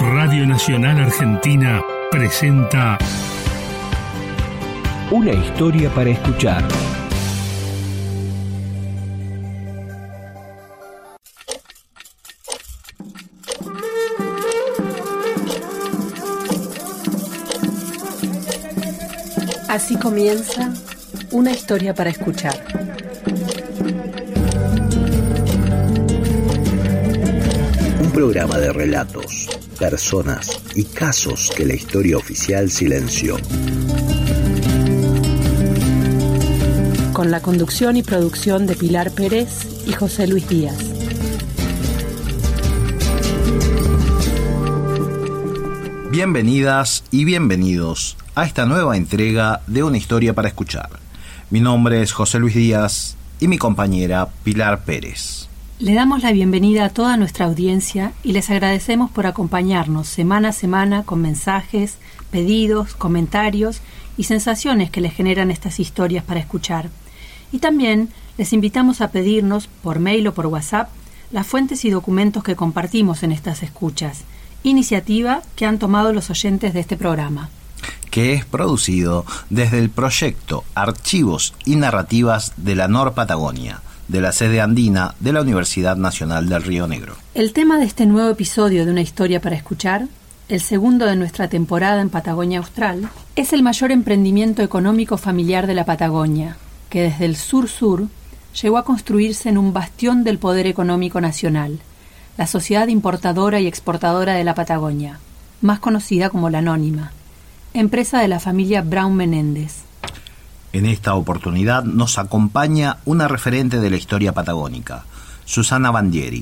Radio Nacional Argentina presenta Una historia para escuchar. Así comienza Una historia para escuchar. Un programa de relatos, personas y casos que la historia oficial silenció. Con la conducción y producción de Pilar Pérez y José Luis Díaz. Bienvenidas y bienvenidos a esta nueva entrega de Una historia para escuchar. Mi nombre es José Luis Díaz y mi compañera Pilar Pérez. Le damos la bienvenida a toda nuestra audiencia y les agradecemos por acompañarnos semana a semana con mensajes, pedidos, comentarios y sensaciones que les generan estas historias para escuchar. Y también les invitamos a pedirnos, por mail o por WhatsApp, las fuentes y documentos que compartimos en estas escuchas, iniciativa que han tomado los oyentes de este programa, que es producido desde el proyecto Archivos y Narrativas de la Nor Patagonia, de la sede andina de la Universidad Nacional del Río Negro. El tema de este nuevo episodio de Una historia para escuchar, el segundo de nuestra temporada en Patagonia Austral, es el mayor emprendimiento económico familiar de la Patagonia, que desde el sur-sur llegó a construirse en un bastión del poder económico nacional, la Sociedad Importadora y Exportadora de la Patagonia, más conocida como la Anónima, empresa de la familia Braun Menéndez. En esta oportunidad nos acompaña una referente de la historia patagónica, Susana Bandieri.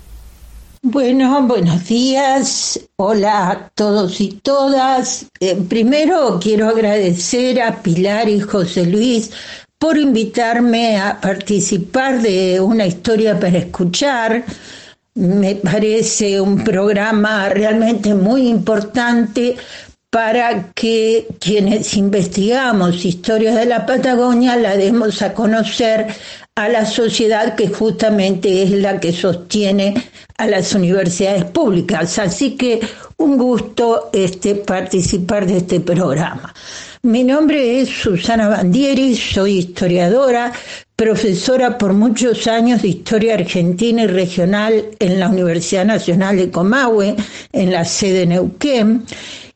Bueno, buenos días. Hola a todos y todas. Primero quiero agradecer a Pilar y José Luis por invitarme a participar de Una historia para escuchar. Me parece un programa realmente muy importante para que quienes investigamos historias de la Patagonia la demos a conocer a la sociedad, que justamente es la que sostiene a las universidades públicas. Así que un gusto participar de este programa. Mi nombre es Susana Bandieri, soy historiadora, profesora por muchos años de Historia Argentina y Regional en la Universidad Nacional de Comahue, en la sede Neuquén,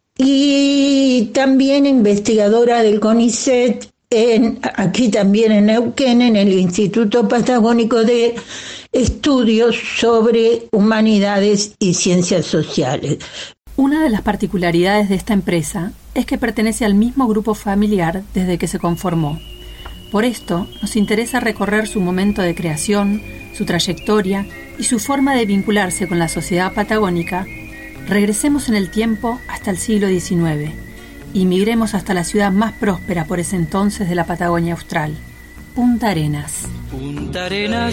y también investigadora del CONICET, aquí también en Neuquén, en el Instituto Patagónico de Estudios sobre Humanidades y Ciencias Sociales. Una de las particularidades de esta empresa es que pertenece al mismo grupo familiar desde que se conformó. Por esto, nos interesa recorrer su momento de creación, su trayectoria y su forma de vincularse con la sociedad patagónica. Regresemos en el tiempo hasta el siglo XIX y migremos hasta la ciudad más próspera por ese entonces de la Patagonia Austral, Punta Arenas. Punta Arenas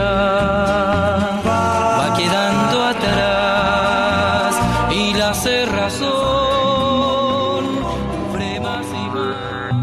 ya va quedando atrás y la cerrazón cubre más y más.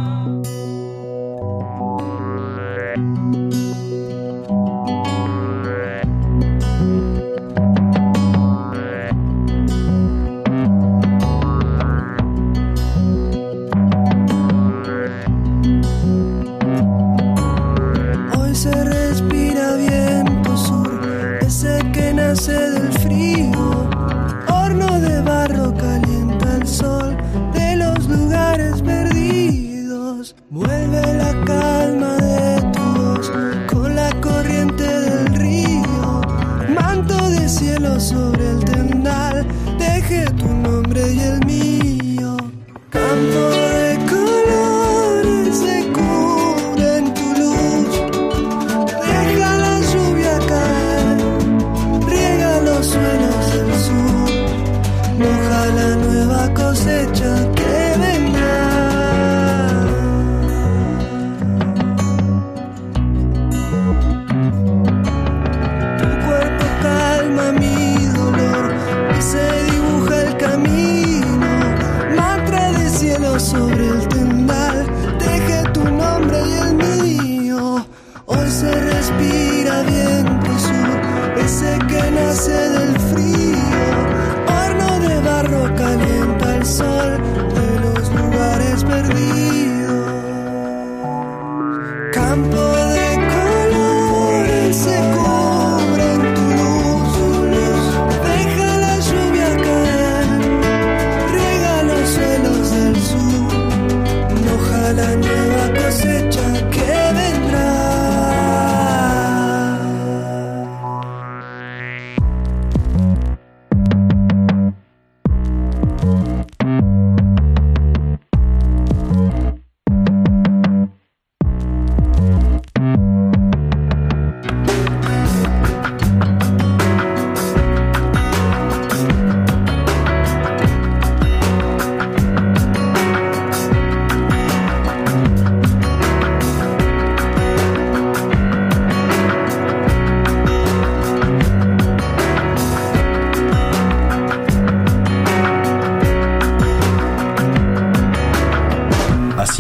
Hoy se respira viento sur, ese que nace del frío. Horno de barro calienta el sol de los lugares perdidos. Vuelve la calma de tu voz con la corriente del río. Manto de cielo sobre el tendal, deje tu nombre y el mío. Campo de colores se cubre en tu luz. Deja la lluvia caer, riega los suelos del sur. Moja la nueva cosecha que vendrá. Tu cuerpo calma mi dolor y se dibuja el camino. Mantra de cielo sobre el tendal, deje tu nombre y el mío. Hoy se respira viento sur, ese que nace del frío. Horno de barro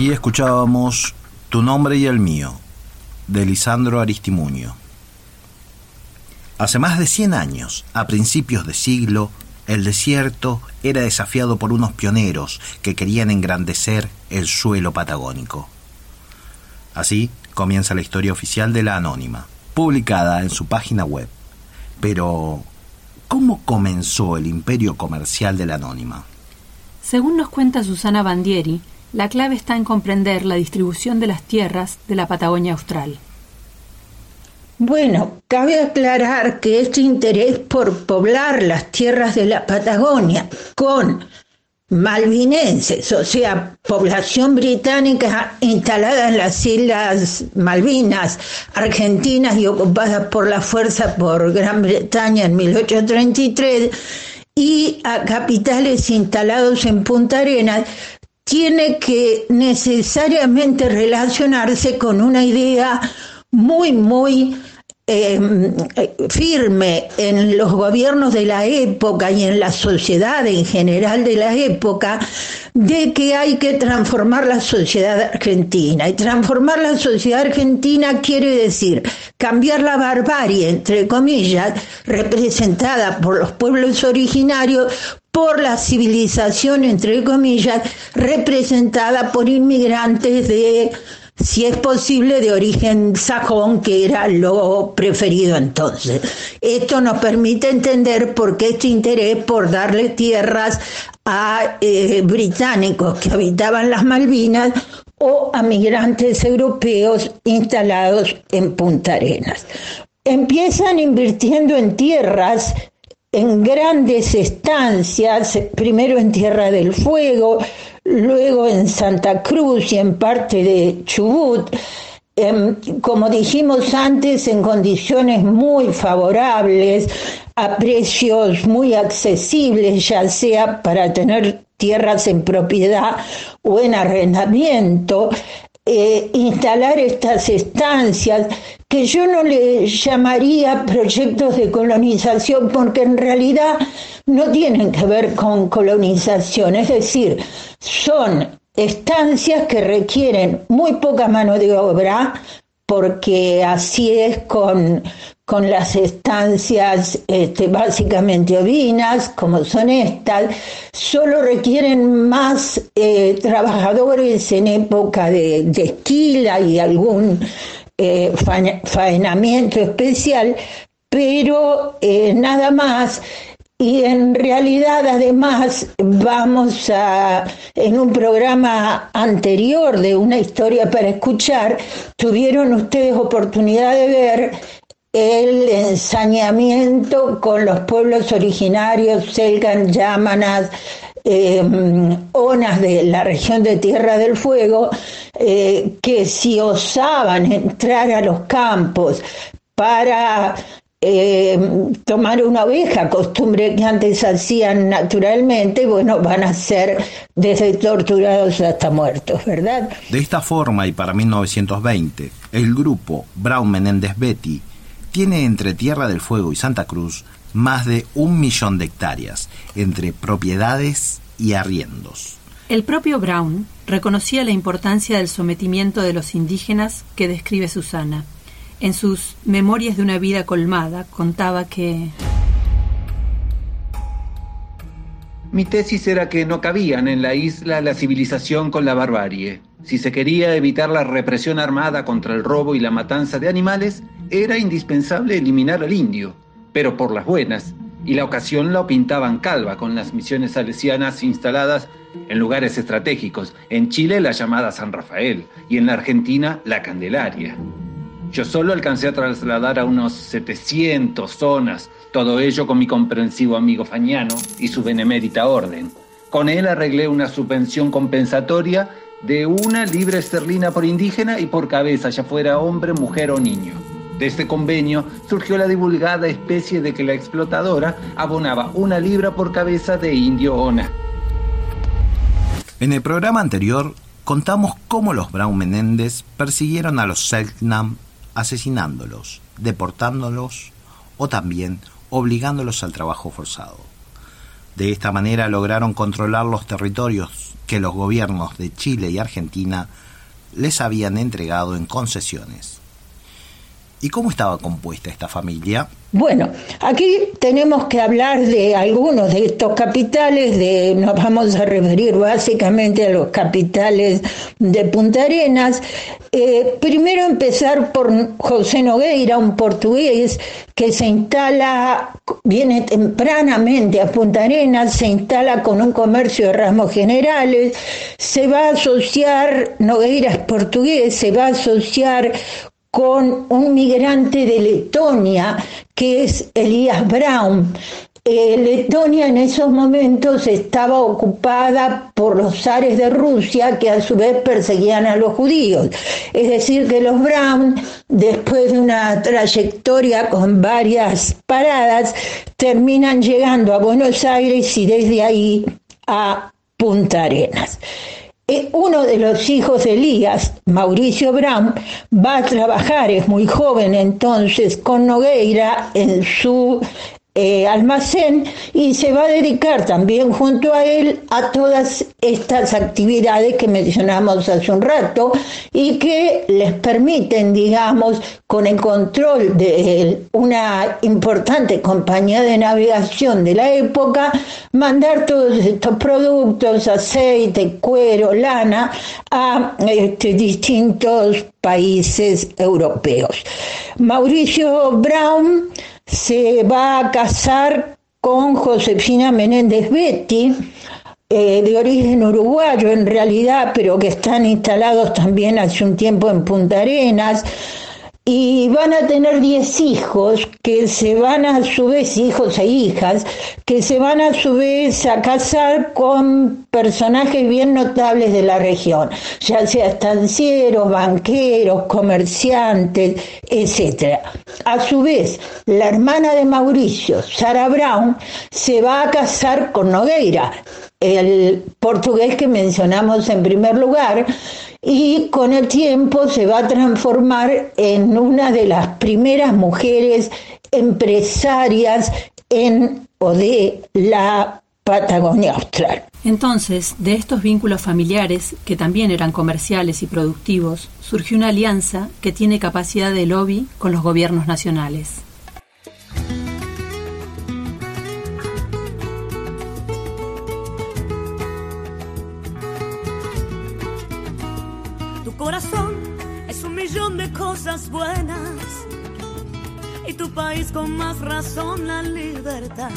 Ahí escuchábamos Tu nombre y el mío, de Lisandro Aristimuño. Hace más de 100 años, a principios de siglo, el desierto era desafiado por unos pioneros que querían engrandecer el suelo patagónico. Así comienza la historia oficial de La Anónima, publicada en su página web. Pero, ¿cómo comenzó el imperio comercial de La Anónima? Según nos cuenta Susana Bandieri, la clave está en comprender la distribución de las tierras de la Patagonia Austral. Bueno, cabe aclarar que este interés por poblar las tierras de la Patagonia con malvinenses, o sea, población británica instalada en las Islas Malvinas, argentinas y ocupadas por la fuerza por Gran Bretaña en 1833, y a capitales instalados en Punta Arenas, tiene que necesariamente relacionarse con una idea muy firme en los gobiernos de la época y en la sociedad en general de la época, de que hay que transformar la sociedad argentina. Y transformar la sociedad argentina quiere decir cambiar la barbarie, entre comillas, representada por los pueblos originarios, por la civilización, entre comillas, representada por inmigrantes de, si es posible, de origen sajón, que era lo preferido entonces. Esto nos permite entender por qué este interés por darle tierras a británicos que habitaban las Malvinas o a migrantes europeos instalados en Punta Arenas. Empiezan invirtiendo en tierras, en grandes estancias, primero en Tierra del Fuego, luego en Santa Cruz y en parte de Chubut, como dijimos antes, en condiciones muy favorables, a precios muy accesibles, ya sea para tener tierras en propiedad o en arrendamiento. Instalar estas estancias, que yo no le llamaría proyectos de colonización, porque en realidad no tienen que ver con colonización, es decir, son estancias que requieren muy poca mano de obra, porque así es con las estancias básicamente ovinas, como son estas, solo requieren más trabajadores en época de esquila y algún faenamiento especial, pero nada más. Y en realidad, además, en un programa anterior de Una Historia para Escuchar, tuvieron ustedes oportunidad de ver el ensañamiento con los pueblos originarios, Selknam, Yámanas, Onas de la región de Tierra del Fuego, que si osaban entrar a los campos para tomar una oveja, costumbre que antes hacían naturalmente, bueno, van a ser desde torturados hasta muertos, ¿verdad? De esta forma, y para 1920, el grupo Braun Menéndez Betti tiene entre Tierra del Fuego y Santa Cruz más de 1 millón de hectáreas, entre propiedades y arriendos. El propio Braun reconocía la importancia del sometimiento de los indígenas que describe Susana. En sus Memorias de una vida colmada contaba que... Mi tesis era que no cabían en la isla la civilización con la barbarie. Si se quería evitar la represión armada contra el robo y la matanza de animales, era indispensable eliminar al indio, pero por las buenas, y la ocasión la pintaban calva con las misiones salesianas instaladas en lugares estratégicos, en Chile la llamada San Rafael y en la Argentina la Candelaria. Yo solo alcancé a trasladar a unos 700 zonas, todo ello con mi comprensivo amigo Fagnano y su benemérita orden. Con él arreglé una subvención compensatoria de 1 libra esterlina por indígena y por cabeza, ya fuera hombre, mujer o niño. De este convenio surgió la divulgada especie de que la explotadora abonaba 1 libra por cabeza de indio ona. En el programa anterior contamos cómo los Braun Menéndez persiguieron a los Selknam, asesinándolos, deportándolos o también obligándolos al trabajo forzado. De esta manera lograron controlar los territorios que los gobiernos de Chile y Argentina les habían entregado en concesiones. ¿Y cómo estaba compuesta esta familia? Bueno, aquí tenemos que hablar de algunos de estos capitales, nos vamos a referir básicamente a los capitales de Punta Arenas. Primero empezar por José Nogueira, un portugués que viene tempranamente a Punta Arenas, se instala con un comercio de ramos generales, se va a asociar, Nogueira es portugués, se va a asociar con un migrante de Letonia, que es Elías Braun. Letonia en esos momentos estaba ocupada por los zares de Rusia, que a su vez perseguían a los judíos. Es decir, que los Braun, después de una trayectoria con varias paradas, terminan llegando a Buenos Aires y desde ahí a Punta Arenas. Uno de los hijos de Elías, Mauricio Braun, va a trabajar, es muy joven entonces, con Nogueira en su almacén y se va a dedicar también junto a él a todas estas actividades que mencionamos hace un rato y que les permiten, digamos, con el control de una importante compañía de navegación de la época, mandar todos estos productos, aceite, cuero, lana, a distintos países europeos. Mauricio Braun se va a casar con Josefina Menéndez Betti, de origen uruguayo en realidad, pero que están instalados también hace un tiempo en Punta Arenas, y van a tener 10 hijos, que se van a su vez, hijos e hijas, que se van a su vez a casar con personajes bien notables de la región, ya sea estancieros, banqueros, comerciantes, etc. A su vez, la hermana de Mauricio, Sara Braun, se va a casar con Nogueira, el portugués que mencionamos en primer lugar, y con el tiempo se va a transformar en una de las primeras mujeres empresarias de la Patagonia Austral. Entonces, de estos vínculos familiares, que también eran comerciales y productivos, surgió una alianza que tiene capacidad de lobby con los gobiernos nacionales. Corazón es 1.000.000 de cosas buenas y tu país con más razón la libertad.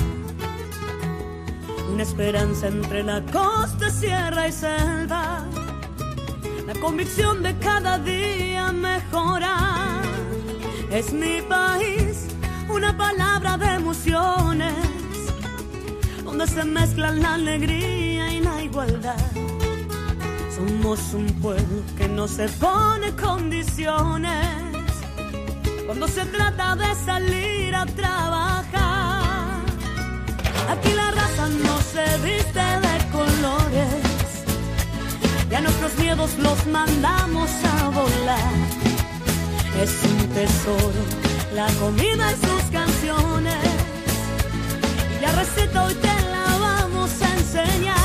Una esperanza entre la costa, sierra y selva, la convicción de cada día mejorar. Es mi país, una palabra de emociones, donde se mezclan la alegría y la igualdad. Somos un pueblo que no se pone condiciones cuando se trata de salir a trabajar. Aquí la raza no se viste de colores y a nuestros miedos los mandamos a volar. Es un tesoro la comida y sus canciones, y la receta hoy te la vamos a enseñar.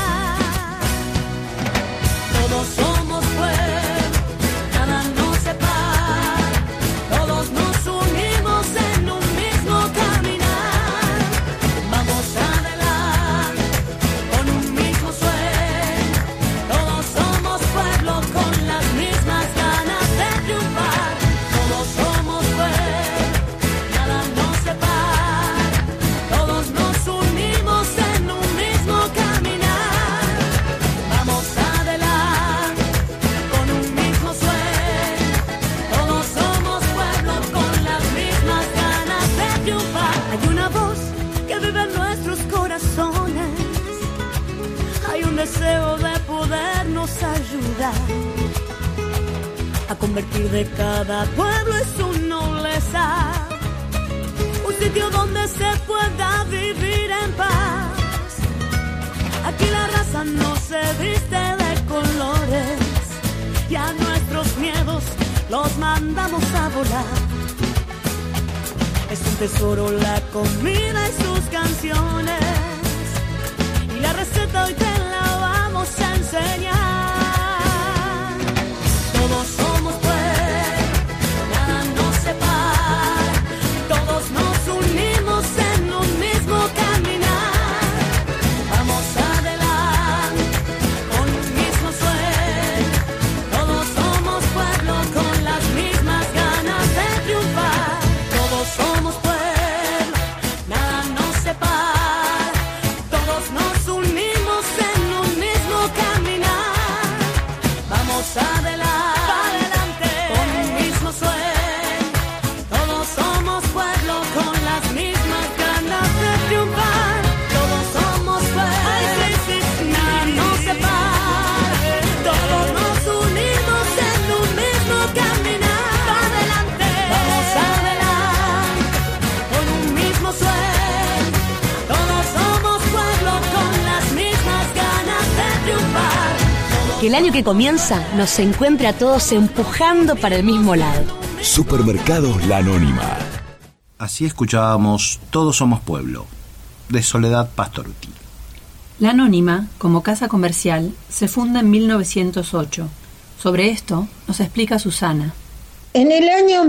Todos somos pueblo, nada nos separa, todos nos unimos en un mismo caminar. Vamos adelante con un mismo sueño, todos somos pueblo con las mismas ganas de triunfar. Todos somos pueblo, nada nos separa, todos nos unimos en un mismo caminar. Vamos adelante. Hay un deseo de podernos ayudar a convertir de cada pueblo en su nobleza un sitio donde se pueda vivir en paz. Aquí la raza no se viste de colores y a nuestros miedos los mandamos a volar. Es un tesoro la comida y sus canciones, y la receta hoy te la vamos a enseñar. Todos somos pueblo, nada nos separa, todos nos unimos en un mismo caminar. Vamos adelante con un mismo sueño, todos somos pueblo con las mismas ganas de triunfar. Todos somos pueblo, nada nos separa, todos nos unimos en un mismo caminar. Vamos adelante con un mismo sueño, todos somos pueblo con las mismas ganas de triunfar. Todos somos pueblo, nada nos separa, todos nos unimos en un mismo caminar. Vamos adelante con un mismo sueño, todos somos pueblo con las mismas ganas de triunfar. Que el año que comienza nos encuentre a todos empujando para el mismo lado. Supermercados La Anónima. Así escuchábamos Todos somos pueblo, de Soledad Pastorutti. La Anónima, como casa comercial, se funda en 1908. Sobre esto nos explica Susana. En el año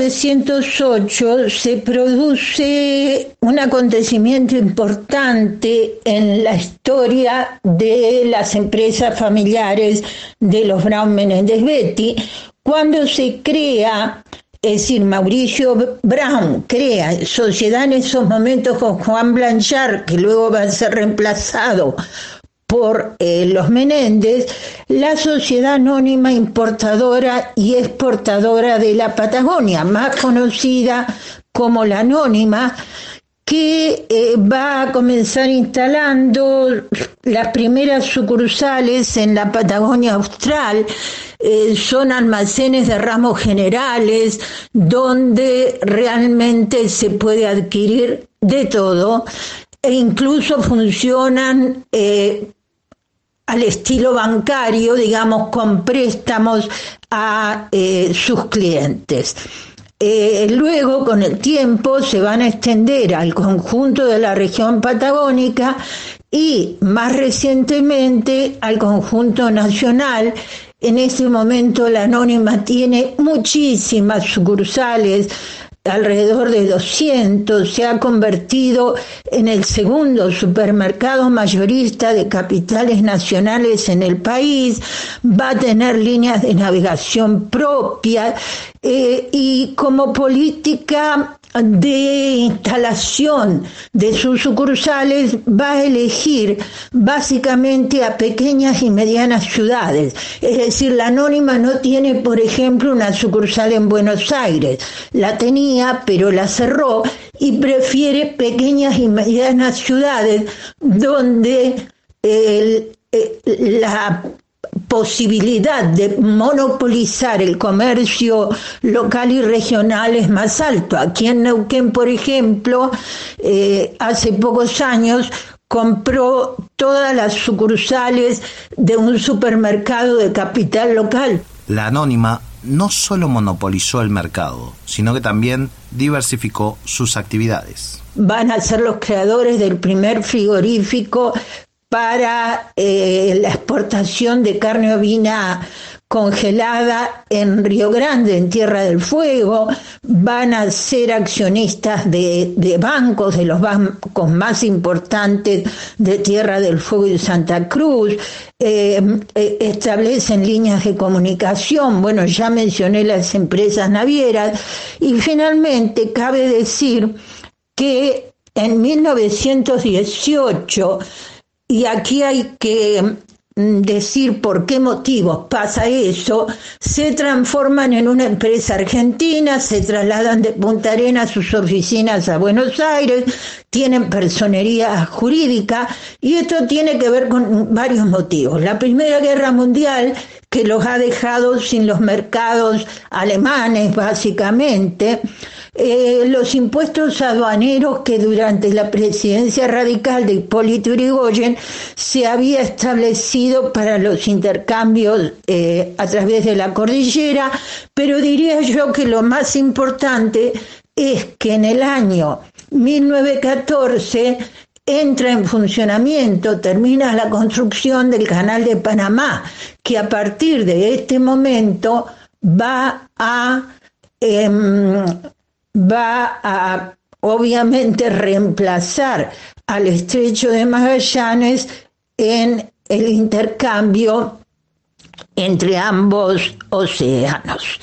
1908 se produce un acontecimiento importante en la historia de las empresas familiares de los Brown Menéndez Betti, cuando se crea, es decir, Mauricio Brown crea sociedad en esos momentos con Juan Blanchard, que luego va a ser reemplazado por los Menéndez, la Sociedad Anónima Importadora y Exportadora de la Patagonia, más conocida como la Anónima, que va a comenzar instalando las primeras sucursales en la Patagonia Austral. Son almacenes de ramos generales donde realmente se puede adquirir de todo e incluso funcionan al estilo bancario, digamos, con préstamos a sus clientes. Luego, con el tiempo, se van a extender al conjunto de la región patagónica y, más recientemente, al conjunto nacional. En este momento, la Anónima tiene muchísimas sucursales, alrededor de 200, se ha convertido en el segundo supermercado mayorista de capitales nacionales en el país, va a tener líneas de navegación propias y como política de instalación de sus sucursales va a elegir básicamente a pequeñas y medianas ciudades. Es decir, la Anónima no tiene, por ejemplo, una sucursal en Buenos Aires. La tenía, pero la cerró y prefiere pequeñas y medianas ciudades donde la posibilidad de monopolizar el comercio local y regional es más alto. Aquí en Neuquén, por ejemplo, hace pocos años compró todas las sucursales de un supermercado de capital local. La Anónima no solo monopolizó el mercado, sino que también diversificó sus actividades. Van a ser los creadores del primer frigorífico para la exportación de carne ovina congelada en Río Grande, en Tierra del Fuego. Van a ser accionistas de bancos, de los bancos más importantes de Tierra del Fuego y Santa Cruz. Establecen líneas de comunicación. Bueno, ya mencioné las empresas navieras. Y finalmente cabe decir que en 1918, y aquí hay que decir por qué motivos pasa eso, se transforman en una empresa argentina, se trasladan de Punta Arenas sus oficinas a Buenos Aires, tienen personería jurídica, y esto tiene que ver con varios motivos. La Primera Guerra Mundial, que los ha dejado sin los mercados alemanes, básicamente, los impuestos aduaneros que durante la presidencia radical de Hipólito Yrigoyen se había establecido para los intercambios a través de la cordillera, pero diría yo que lo más importante es que en el año 1914 entra en funcionamiento, termina la construcción del Canal de Panamá, que a partir de este momento va a obviamente reemplazar al Estrecho de Magallanes en el intercambio entre ambos océanos.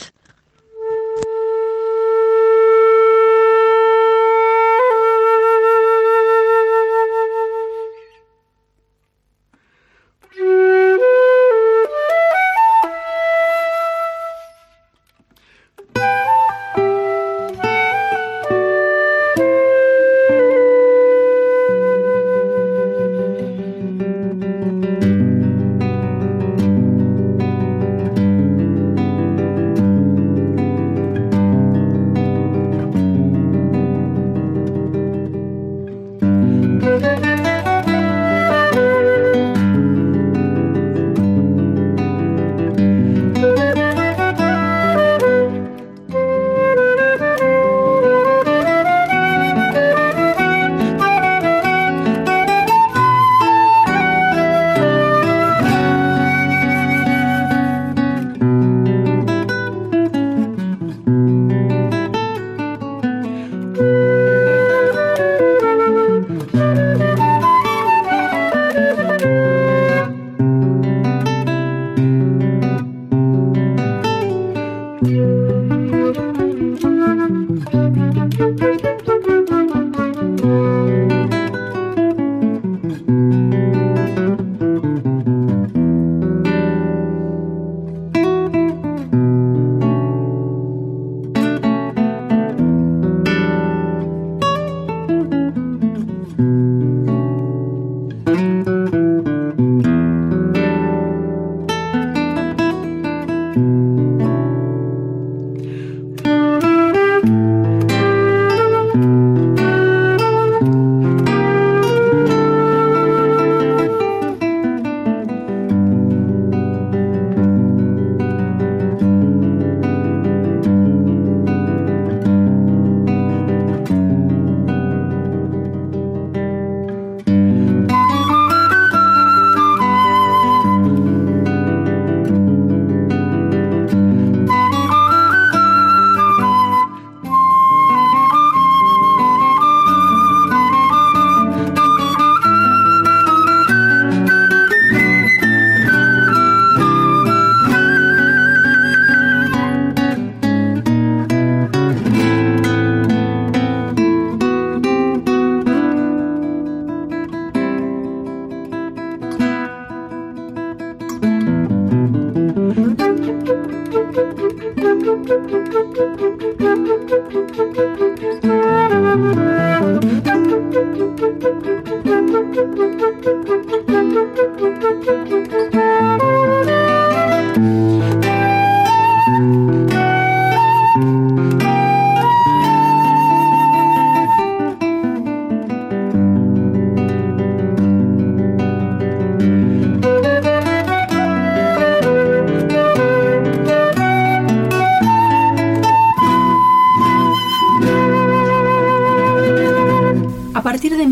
A partir de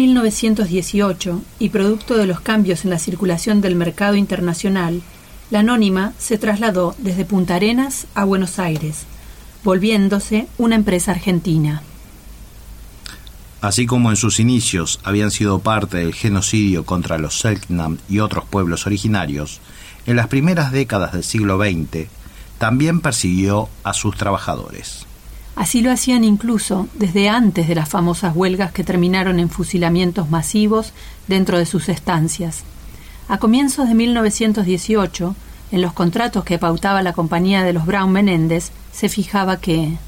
1918, y producto de los cambios en la circulación del mercado internacional, la Anónima se trasladó desde Punta Arenas a Buenos Aires, volviéndose una empresa argentina. Así como en sus inicios habían sido parte del genocidio contra los Selknam y otros pueblos originarios, en las primeras décadas del siglo XX también persiguió a sus trabajadores. Así lo hacían incluso desde antes de las famosas huelgas que terminaron en fusilamientos masivos dentro de sus estancias. A comienzos de 1918, en los contratos que pautaba la compañía de los Brown Menéndez, se fijaba que...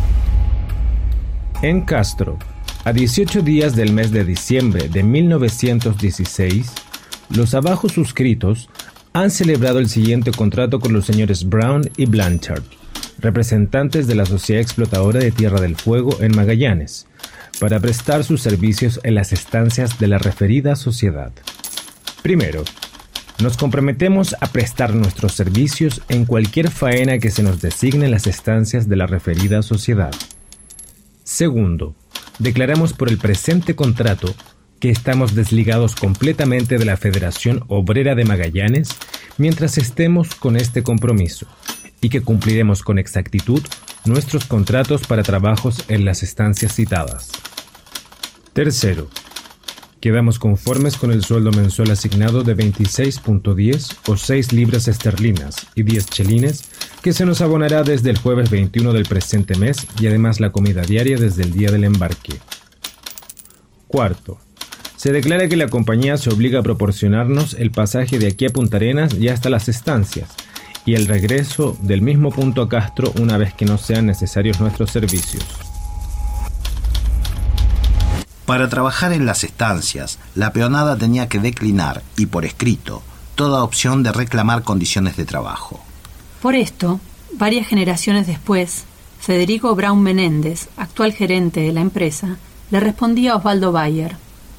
En Castro, a 18 días del mes de diciembre de 1916, los abajo suscritos han celebrado el siguiente contrato con los señores Brown y Blanchard, representantes de la Sociedad Explotadora de Tierra del Fuego en Magallanes, para prestar sus servicios en las estancias de la referida sociedad. Primero, nos comprometemos a prestar nuestros servicios en cualquier faena que se nos designe en las estancias de la referida sociedad. Segundo, declaramos por el presente contrato que estamos desligados completamente de la Federación Obrera de Magallanes mientras estemos con este compromiso y que cumpliremos con exactitud nuestros contratos para trabajos en las estancias citadas. Tercero, quedamos conformes con el sueldo mensual asignado de 26.10 o 6 libras esterlinas y 10 chelines que se nos abonará desde el jueves 21 del presente mes y además la comida diaria desde el día del embarque. Cuarto, se declara que la compañía se obliga a proporcionarnos el pasaje de aquí a Punta Arenas y hasta las estancias y el regreso del mismo punto a Castro una vez que no sean necesarios nuestros servicios. Para trabajar en las estancias, la peonada tenía que declinar, y por escrito, toda opción de reclamar condiciones de trabajo. Por esto, varias generaciones después, Federico Braun Menéndez, actual gerente de la empresa, le respondía a Osvaldo Bayer.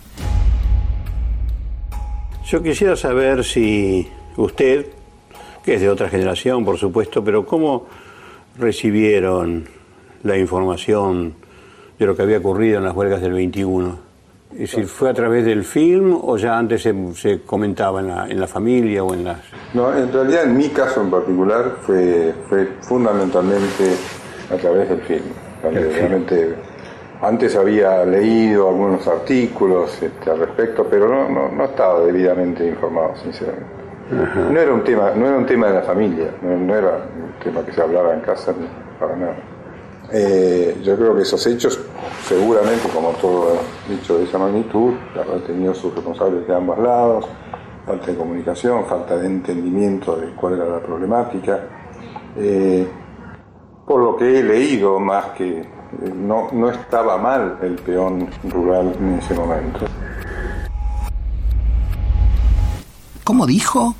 Yo quisiera saber si usted, que es de otra generación, por supuesto, pero ¿cómo recibieron la información de lo que había ocurrido en las huelgas del 21? Es decir, ¿fue a través del film o ya antes se comentaba en la familia o en las...? No, en realidad en mi caso en particular fue fundamentalmente a través del film. Realmente antes había leído algunos artículos al respecto, pero no estaba debidamente informado, sinceramente. Ajá. No era un tema de la familia, no era un tema que se hablaba en casa ni para nada. Yo creo que esos hechos, seguramente, como todo hecho de esa magnitud, habrán tenido sus responsables de ambos lados, falta de comunicación, falta de entendimiento de cuál era la problemática. Por lo que he leído, más que no estaba mal el peón rural en ese momento. ¿Cómo dijo?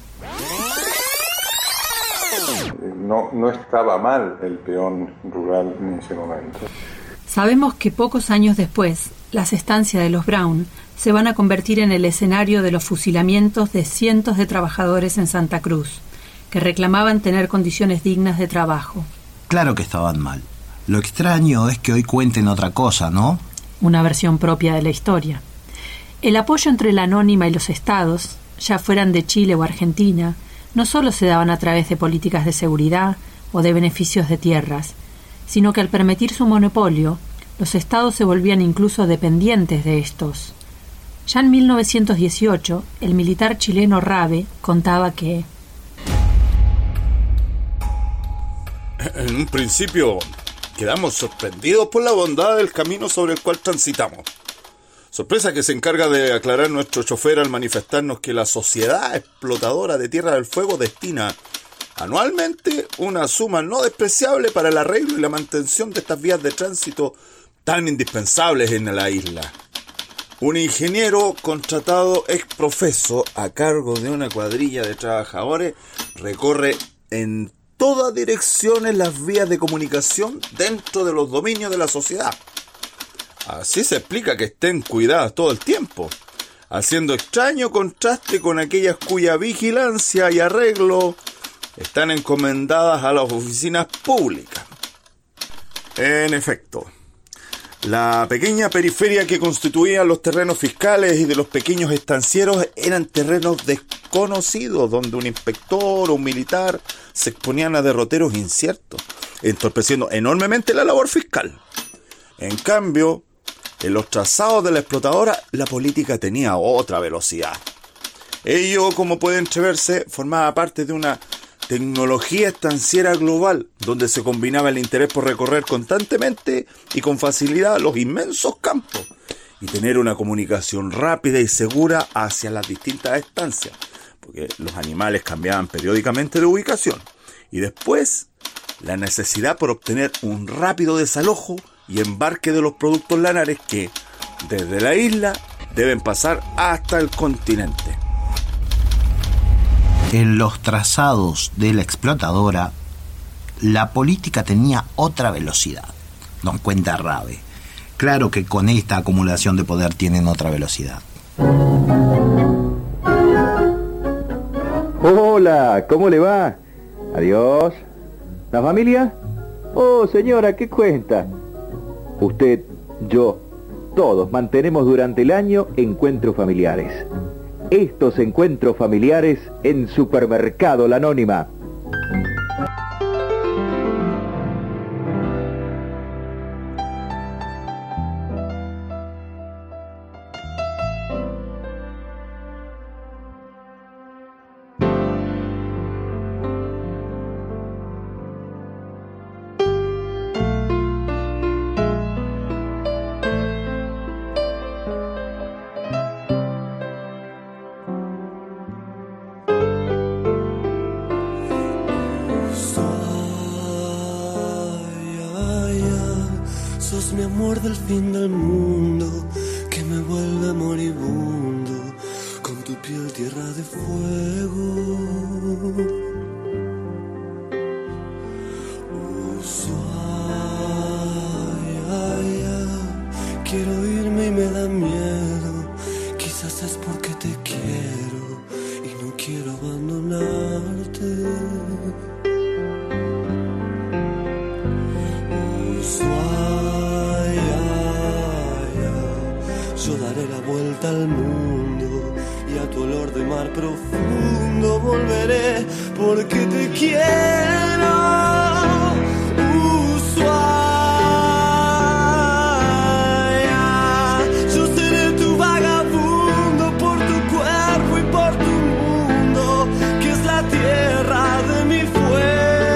No estaba mal el peón rural en ese momento. Sabemos que pocos años después, las estancias de los Braun se van a convertir en el escenario de los fusilamientos de cientos de trabajadores en Santa Cruz, que reclamaban tener condiciones dignas de trabajo. Claro que estaban mal. Lo extraño es que hoy cuenten otra cosa, ¿no? Una versión propia de la historia. El apoyo entre la Anónima y los estados, ya fueran de Chile o Argentina, no solo se daban a través de políticas de seguridad o de beneficios de tierras, sino que al permitir su monopolio, los estados se volvían incluso dependientes de estos. Ya en 1918, el militar chileno Rabe contaba que... En un principio, quedamos sorprendidos por la bondad del camino sobre el cual transitamos. Sorpresa que se encarga de aclarar nuestro chofer al manifestarnos que la Sociedad Explotadora de Tierra del Fuego destina anualmente una suma no despreciable para el arreglo y la mantención de estas vías de tránsito tan indispensables en la isla. Un ingeniero contratado ex profeso a cargo de una cuadrilla de trabajadores recorre en todas direcciones las vías de comunicación dentro de los dominios de la sociedad. Así se explica que estén cuidadas todo el tiempo, haciendo extraño contraste con aquellas cuya vigilancia y arreglo están encomendadas a las oficinas públicas. En efecto, la pequeña periferia que constituían los terrenos fiscales y de los pequeños estancieros eran terrenos desconocidos, donde un inspector o un militar se exponían a derroteros inciertos, entorpeciendo enormemente la labor fiscal. En cambio, en los trazados de la explotadora, la política tenía otra velocidad. Ello, como puede entreverse, formaba parte de una tecnología estanciera global, donde se combinaba el interés por recorrer constantemente y con facilidad los inmensos campos, y tener una comunicación rápida y segura hacia las distintas estancias, porque los animales cambiaban periódicamente de ubicación, y después la necesidad por obtener un rápido desalojo y embarque de los productos lanares que, desde la isla, deben pasar hasta el continente. En los trazados de la explotadora, la política tenía otra velocidad, nos cuenta Rabe. Claro que con esta acumulación de poder tienen otra velocidad. Hola, ¿cómo le va? Adiós. ¿La familia? Oh, señora, ¿qué cuenta? Usted, yo, todos mantenemos durante el año encuentros familiares. Estos encuentros familiares en Supermercado La Anónima. Sos mi amor del fin del mundo, que me vuelve moribundo, con tu piel tierra de fuego. Quiero irme y me da miedo, quizás es porque te quiero y no quiero abandonarte. Yo daré la vuelta al mundo y a tu olor de mar profundo volveré porque te quiero. Yo seré tu vagabundo por tu cuerpo y por tu mundo, que es la tierra de mi fuego.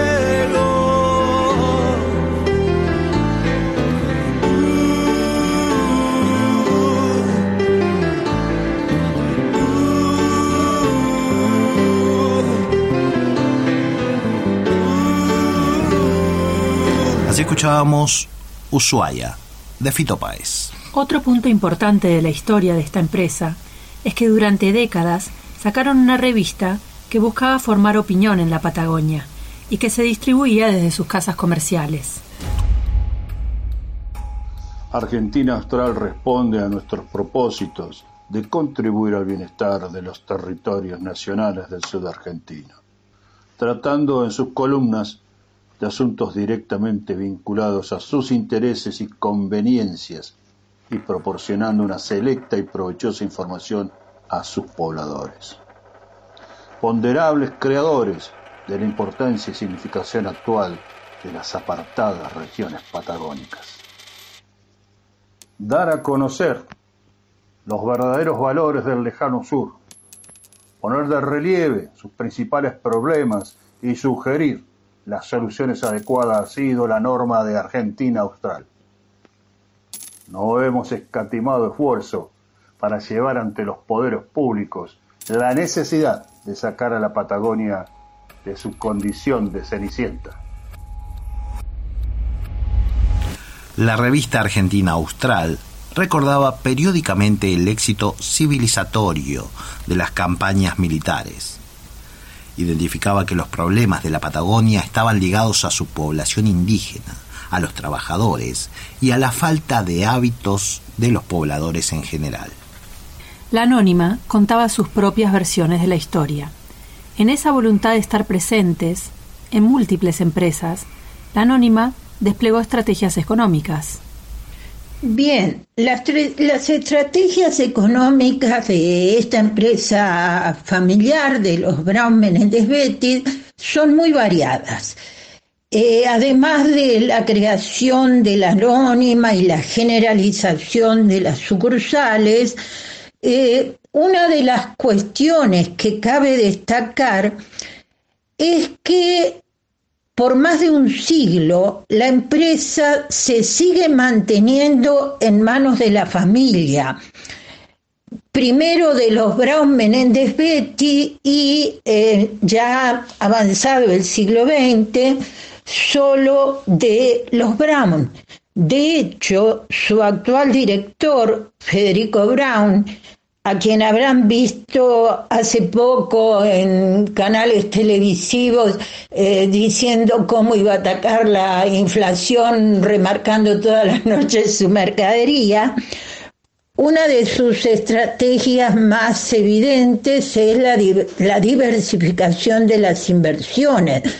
Así escuchábamos Ushuaia, de Fito Páez. Otro punto importante de la historia de esta empresa es que durante décadas sacaron una revista que buscaba formar opinión en la Patagonia y que se distribuía desde sus casas comerciales. Argentina Austral responde a nuestros propósitos de contribuir al bienestar de los territorios nacionales del sur argentino, tratando en sus columnas de asuntos directamente vinculados a sus intereses y conveniencias y proporcionando una selecta y provechosa información a sus pobladores. Ponderables creadores de la importancia y significación actual de las apartadas regiones patagónicas. Dar a conocer los verdaderos valores del lejano sur, poner de relieve sus principales problemas y sugerir las soluciones adecuadas ha sido la norma de Argentina Austral. No hemos escatimado esfuerzo para llevar ante los poderes públicos la necesidad de sacar a la Patagonia de su condición de cenicienta. La revista Argentina Austral recordaba periódicamente el éxito civilizatorio de las campañas militares. Identificaba que los problemas de la Patagonia estaban ligados a su población indígena, a los trabajadores y a la falta de hábitos de los pobladores en general. La Anónima contaba sus propias versiones de la historia. En esa voluntad de estar presentes en múltiples empresas, La Anónima desplegó estrategias económicas. Bien, las estrategias económicas de esta empresa familiar de los Brown Menéndez Betti son muy variadas. Además de la creación de La Anónima y la generalización de las sucursales, una de las cuestiones que cabe destacar es que por más de un siglo, la empresa se sigue manteniendo en manos de la familia. Primero de los Brown Menéndez Betti y ya avanzado el siglo XX, solo de los Brown. De hecho, su actual director, Federico Brown, a quien habrán visto hace poco en canales televisivos diciendo cómo iba a atacar la inflación, remarcando todas las noches su mercadería, una de sus estrategias más evidentes es la diversificación de las inversiones,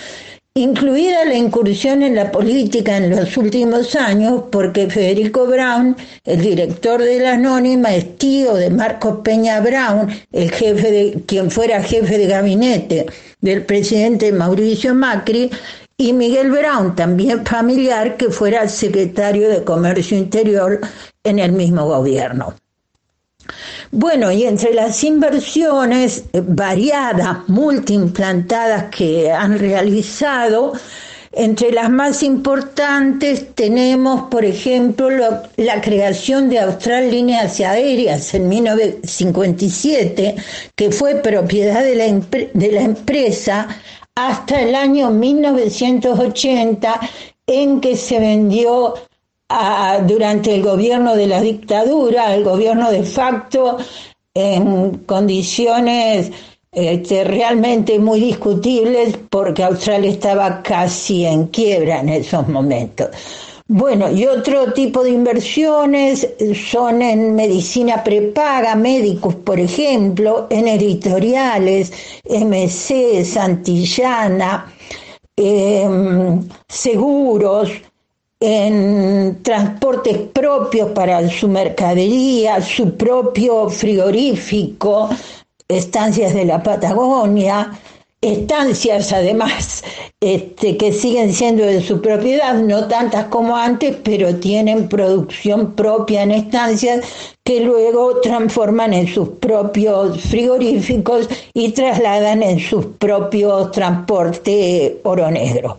incluida la incursión en la política en los últimos años, porque Federico Braun, el director de la Anónima, es tío de Marcos Peña Braun, quien fuera jefe de gabinete del presidente Mauricio Macri, y Miguel Braun, también familiar, que fuera secretario de Comercio Interior en el mismo gobierno. Bueno, y entre las inversiones variadas, multiimplantadas que han realizado, entre las más importantes tenemos, por ejemplo, la creación de Austral Líneas Aéreas en 1957, que fue propiedad de la empresa hasta el año 1980, en que se vendió durante el gobierno de la dictadura, el gobierno de facto, en condiciones realmente muy discutibles, porque Austral estaba casi en quiebra en esos momentos. Bueno, y otro tipo de inversiones son en medicina prepaga, médicos, por ejemplo, en editoriales, MC, Santillana, seguros, en transportes propios para su mercadería, su propio frigorífico, estancias de la Patagonia, estancias además que siguen siendo de su propiedad, no tantas como antes, pero tienen producción propia en estancias que luego transforman en sus propios frigoríficos y trasladan en sus propios transportes oro negro.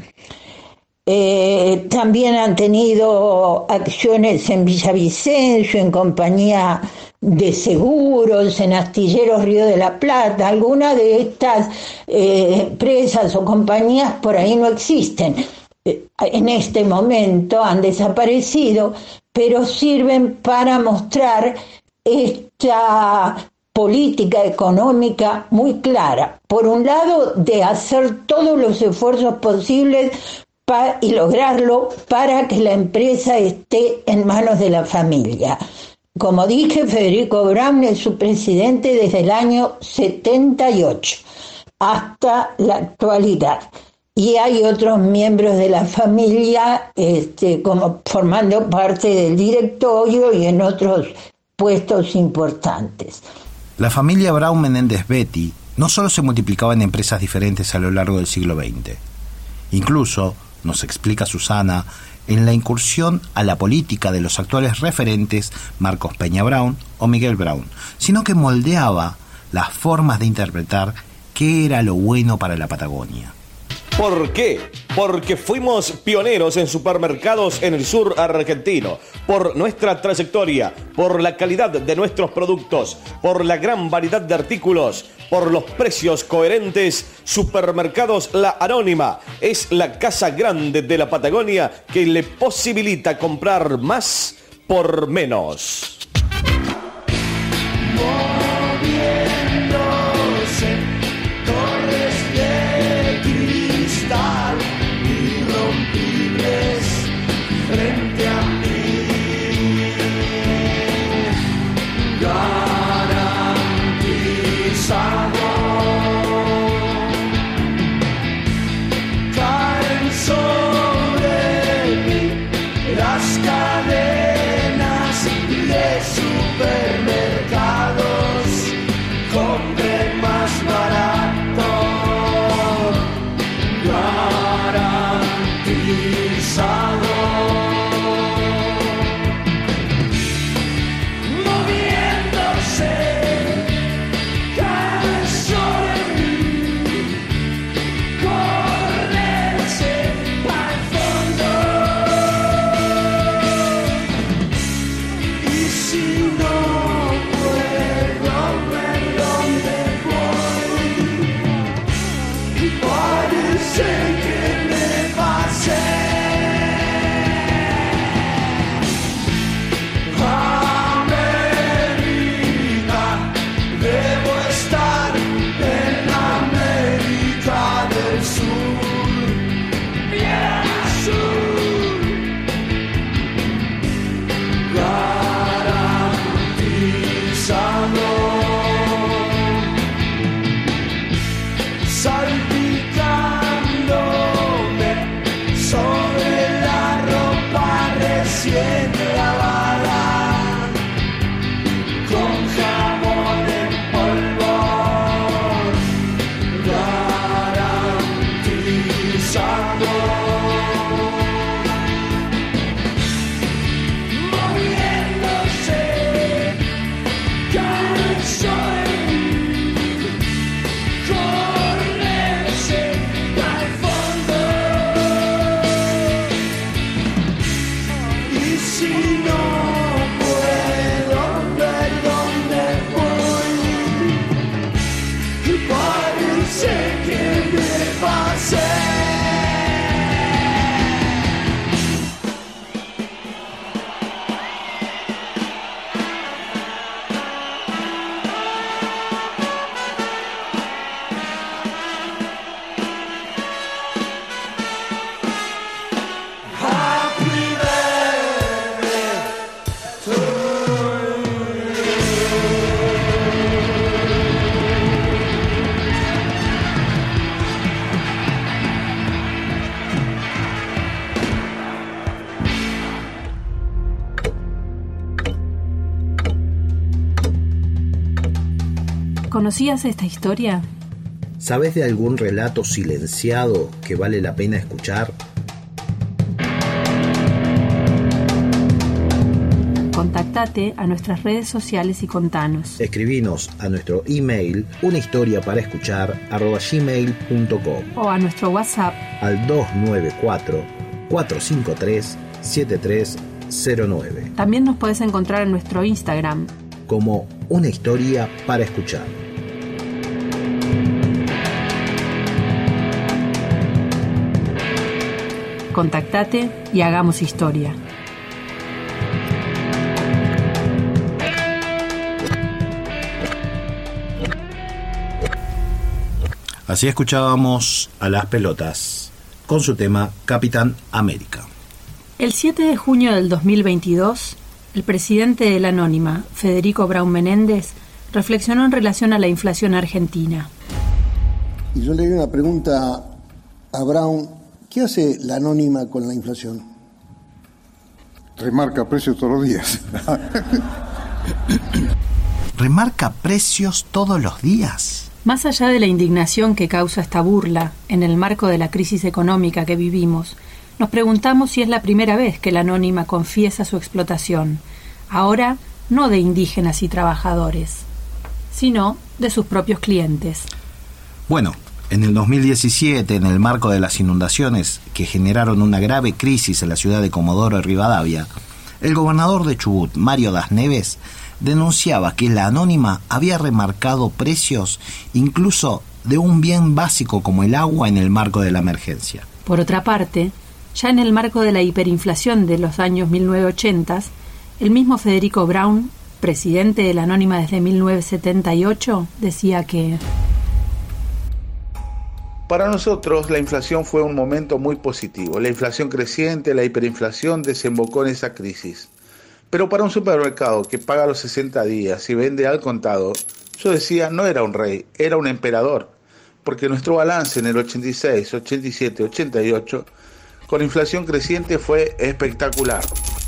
También han tenido acciones en Villavicencio, en compañía de seguros, en Astilleros Río de la Plata. Algunas de estas empresas o compañías por ahí no existen. En este momento han desaparecido, pero sirven para mostrar esta política económica muy clara. Por un lado, de hacer todos los esfuerzos posibles y lograrlo para que la empresa esté en manos de la familia. Como dije, Federico Braun es su presidente desde el año 78 hasta la actualidad. Y hay otros miembros de la familia como formando parte del directorio y en otros puestos importantes. La familia Braun Menéndez Betti no solo se multiplicaba en empresas diferentes a lo largo del siglo XX, incluso, nos explica Susana, en la incursión a la política de los actuales referentes Marcos Peña Braun o Miguel Braun, sino que moldeaba las formas de interpretar qué era lo bueno para la Patagonia. ¿Por qué? Porque fuimos pioneros en supermercados en el sur argentino, por nuestra trayectoria, por la calidad de nuestros productos, por la gran variedad de artículos, por los precios coherentes. Supermercados La Anónima es la casa grande de la Patagonia que le posibilita comprar más por menos. Irrompibles frente a mí, garantizado. Caen sobre mí las cadenas de supermercados, compren más barato. Moviéndose ¿Conocías esta historia? ¿Sabes de algún relato silenciado que vale la pena escuchar? Contactate a nuestras redes sociales y contanos. Escribinos a nuestro email unahistoriaparaescuchar@gmail.com o a nuestro WhatsApp al 294-453-7309. También nos puedes encontrar en nuestro Instagram como Una Historia para Escuchar. Contactate y hagamos historia. Así escuchábamos a Las Pelotas con su tema Capitán América. El 7 de junio del 2022, el presidente de la Anónima, Federico Braun Menéndez, reflexionó en relación a la inflación argentina. Y yo le di una pregunta a Braun: ¿qué hace la Anónima con la inflación? Remarca precios todos los días. ¿Remarca precios todos los días? Más allá de la indignación que causa esta burla en el marco de la crisis económica que vivimos, nos preguntamos si es la primera vez que la Anónima confiesa su explotación, ahora no de indígenas y trabajadores, sino de sus propios clientes. Bueno, en el 2017, en el marco de las inundaciones que generaron una grave crisis en la ciudad de Comodoro Rivadavia, el gobernador de Chubut, Mario Das Neves, denunciaba que la Anónima había remarcado precios incluso de un bien básico como el agua en el marco de la emergencia. Por otra parte, ya en el marco de la hiperinflación de los años 1980, el mismo Federico Braun, presidente de la Anónima desde 1978, decía que para nosotros la inflación fue un momento muy positivo. La inflación creciente, la hiperinflación desembocó en esa crisis. Pero para un supermercado que paga los 60 días y vende al contado, yo decía, no era un rey, era un emperador. Porque nuestro balance en el 86, 87, 88, con inflación creciente fue espectacular.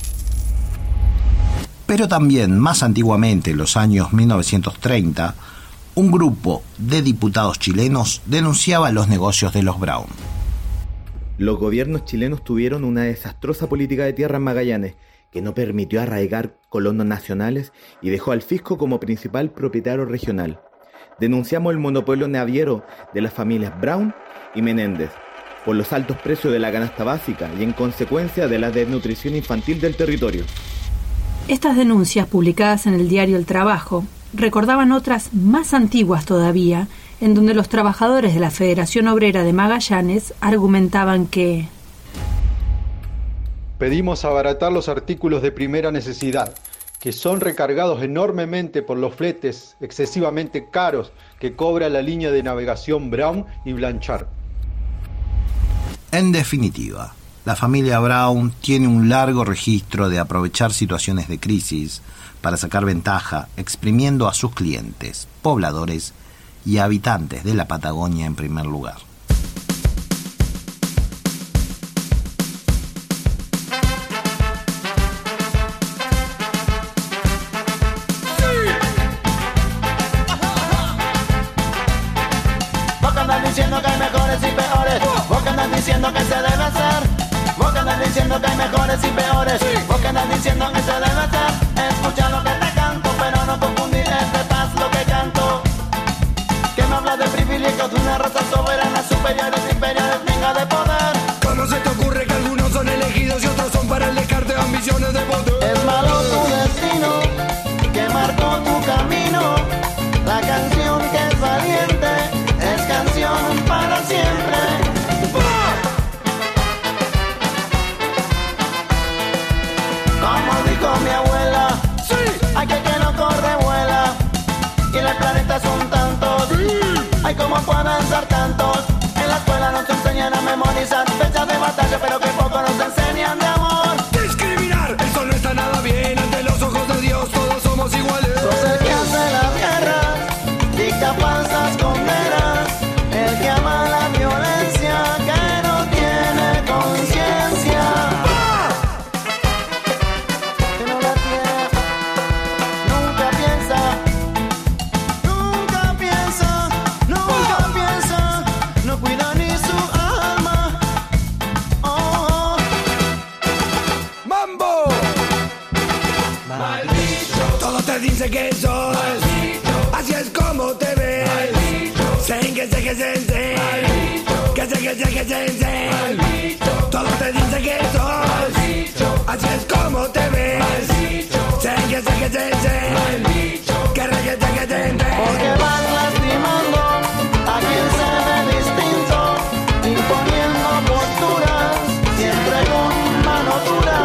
Pero también, más antiguamente, en los años 1930, un grupo de diputados chilenos denunciaba los negocios de los Braun. Los gobiernos chilenos tuvieron una desastrosa política de tierra en Magallanes, que no permitió arraigar colonos nacionales y dejó al fisco como principal propietario regional. Denunciamos el monopolio naviero de las familias Braun y Menéndez por los altos precios de la canasta básica y en consecuencia de la desnutrición infantil del territorio. Estas denuncias, publicadas en el diario El Trabajo, recordaban otras más antiguas todavía, en donde los trabajadores de la Federación Obrera de Magallanes argumentaban que pedimos abaratar los artículos de primera necesidad, que son recargados enormemente por los fletes excesivamente caros que cobra la línea de navegación Braun y Blanchard. En definitiva, la familia Braun tiene un largo registro de aprovechar situaciones de crisis para sacar ventaja, exprimiendo a sus clientes, pobladores y habitantes de la Patagonia en primer lugar. Diciendo que hay mejores y peores, vos que andas diciendo que se debe hacer, vos que andas diciendo que hay mejores y peores, vos que andas diciendo que se debe hacer, escucha lo que te canto, pero no confundir entre paz lo que canto, que me hablas de privilegios de una raza soberana, superiores, imperiales, venga de poder. ¿Cómo se te ocurre que algunos son elegidos y otros son para el descarte de ambiciones de poder? Es malo tu destino, que marcó tu camino, la canción que es valiente, es canción para siempre. Como dijo mi abuela, sí, hay que no corre vuela. Y en el planeta son tantos, hay como pueden ser tantos. En la escuela nos enseñan a memorizar fechas de batalla, pero que poco nos enseñan de amor. Discriminar, eso no está nada bien. Ante los ojos de Dios todos somos iguales. Sos el que hace las guerras, dicta falsas condenas, el que ama la violencia, que no tiene conciencia. Que no la tiene, nunca piensa, nunca sos. Así es como te ves. Sen, que sé, que sé. Que sé, que sé, que sé. Todos te dicen que sos. Así es como te ves. Sen, que sé, que sé. Que reguete, que te. Porque van lastimando a quien se ve distinto, imponiendo posturas, siempre con mano dura.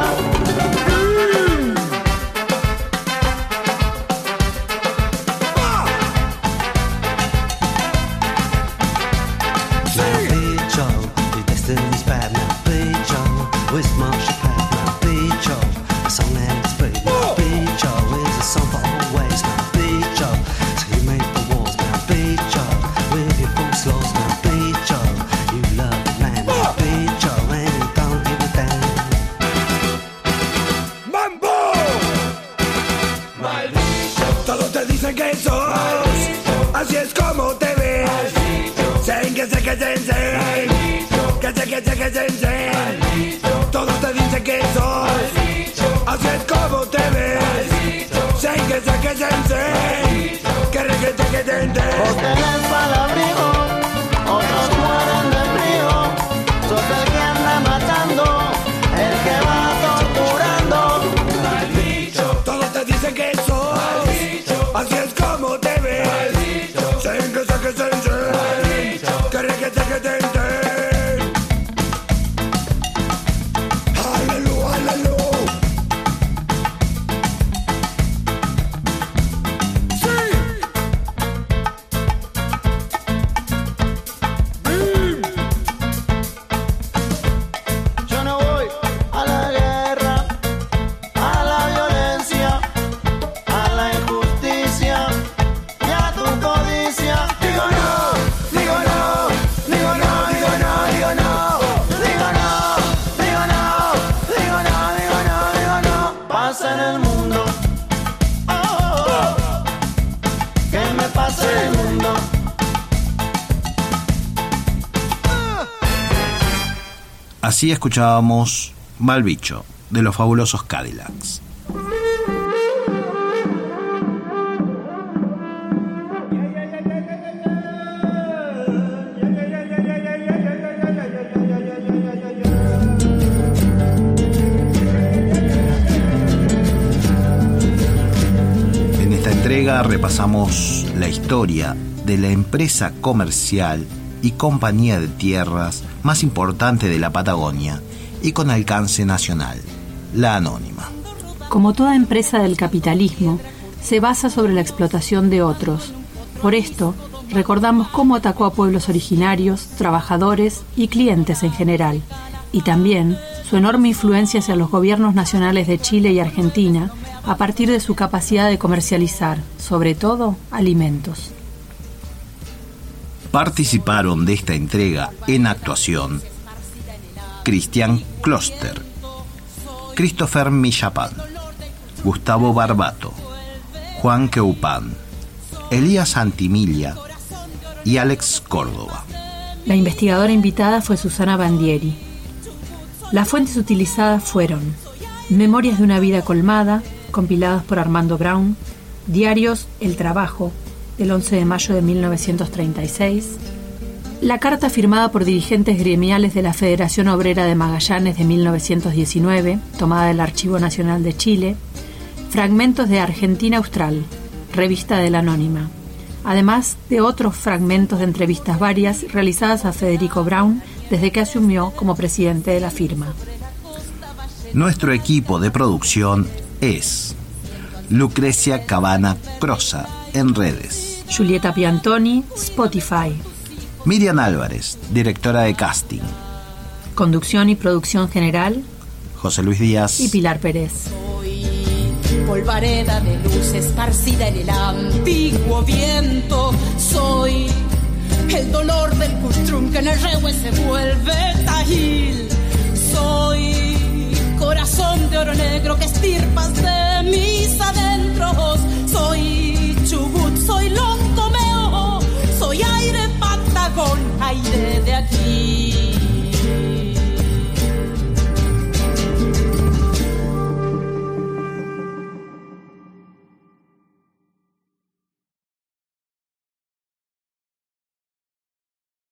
Todos te dicen que sos. Así es como te ves. Sen, que sé, que sé. Que sé, que sé, que sé. Todos te dicen que sos. Así es como te ves. Sen, que sé, que sé. Que reguete, que te. Porque les va el abrigo, otros mueren de frío. Sos el que anda matando, el que va torturando. Todos te dicen que sos. Así es como te ves. Sen, que sé, que sé. Que reguete, que te. Aleluya, aleluya. Yo no voy a la guerra, a la violencia, a la injusticia y a tu codicia. Digo no, digo no, digo no, digo no, digo no, digo no, digo no, digo no, digo no, digo no. Pasa en el mundo, oh, oh, oh. Que me pasa en el mundo. Así escuchábamos Mal Bicho, de los Fabulosos Cadillacs. En esta entrega repasamos la historia de la empresa comercial y compañía de tierras más importante de la Patagonia y con alcance nacional, la Anónima. Como toda empresa del capitalismo, se basa sobre la explotación de otros. Por esto, recordamos cómo atacó a pueblos originarios, trabajadores y clientes en general, y también su enorme influencia hacia los gobiernos nacionales de Chile y Argentina a partir de su capacidad de comercializar, sobre todo, alimentos. Participaron de esta entrega en actuación Cristian Kloster, Christopher Millapán, Gustavo Barbato, Juan Queupan, Elías Antimilla y Alex Córdoba. La investigadora invitada fue Susana Bandieri. Las fuentes utilizadas fueron Memorias de una vida colmada, compiladas por Armando Brown, diarios El Trabajo, del 11 de mayo de 1936, la carta firmada por dirigentes gremiales de la Federación Obrera de Magallanes de 1919, tomada del Archivo Nacional de Chile, fragmentos de Argentina Austral, revista de la Anónima, además de otros fragmentos de entrevistas varias realizadas a Federico Brown desde que asumió como presidente de la firma. Nuestro equipo de producción es Lucrecia Cabana Crosa en redes, Julieta Piantoni, Spotify, Miriam Álvarez, directora de casting, conducción y producción general, José Luis Díaz y Pilar Pérez. Polvareda de luz esparcida en el antiguo viento. Soy el dolor del custrum que en el rehue se vuelve tajil.